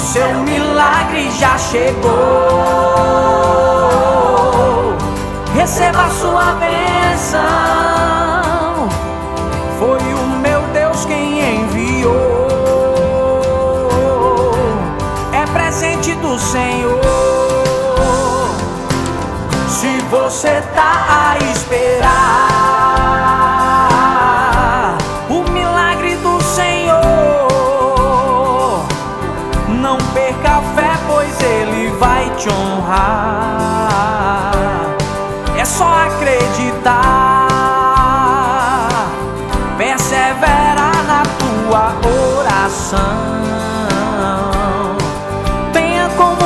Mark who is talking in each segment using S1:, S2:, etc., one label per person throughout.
S1: seu milagre já chegou. Receba a sua bênção. Foi o meu Deus quem enviou. É presente do Senhor. Se você tá a esperar o milagre do Senhor, não perca a fé, pois Ele vai te honrar. É só acreditar, perseverar na tua oração. Tenha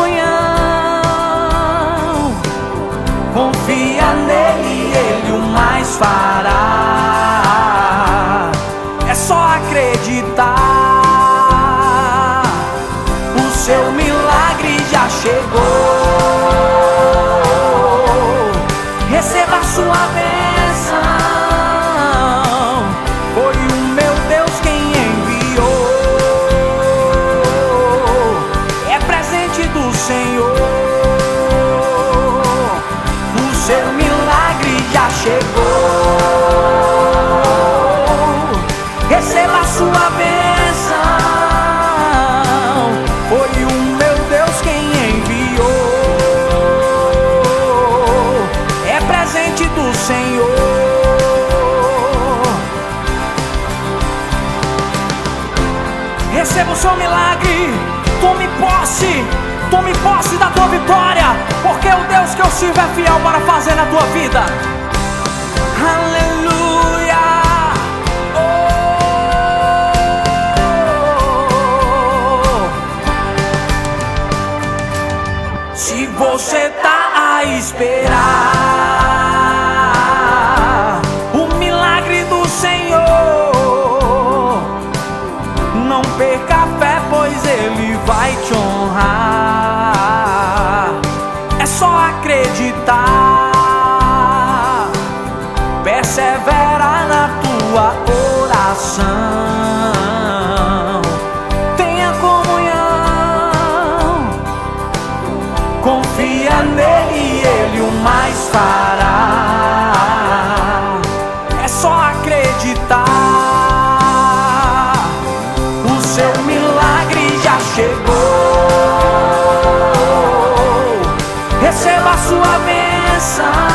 S1: comunhão, confia nele, Ele o mais fará. É só acreditar, o seu milagre já chegou. Receba a sua bênção. Foi o meu Deus quem enviou. É presente do Senhor. O seu milagre já chegou. Receba a sua bênção. Foi o meu Deus quem enviou. É presente do Senhor. Receba o seu milagre. Tome posse da tua vitória, porque o Deus que eu sirvo é fiel para fazer na tua vida. Aleluia. Se você tá a esperar o milagre do Senhor, não perca a fé, pois Ele vai te honrar. É só acreditar, perseverar na tua oração. Tenha comunhão, confia nele, Ele o mais fará. É só acreditar, o seu milagre já chegou. Receba a sua bênção.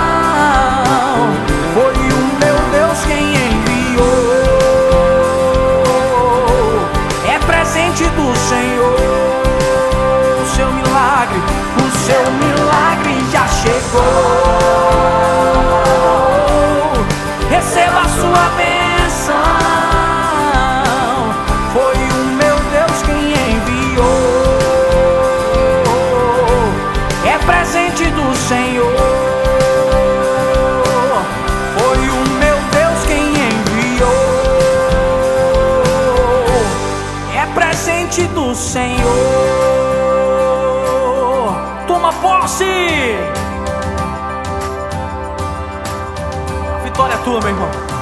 S1: Foi o meu Deus quem enviou. É presente do Senhor. O seu milagre já chegou. Receba a sua bênção. Foi o meu Deus quem enviou. É presente do Senhor. Foi o meu Deus quem enviou. É presente do Senhor. Toma posse. A vitória é tua, meu irmão.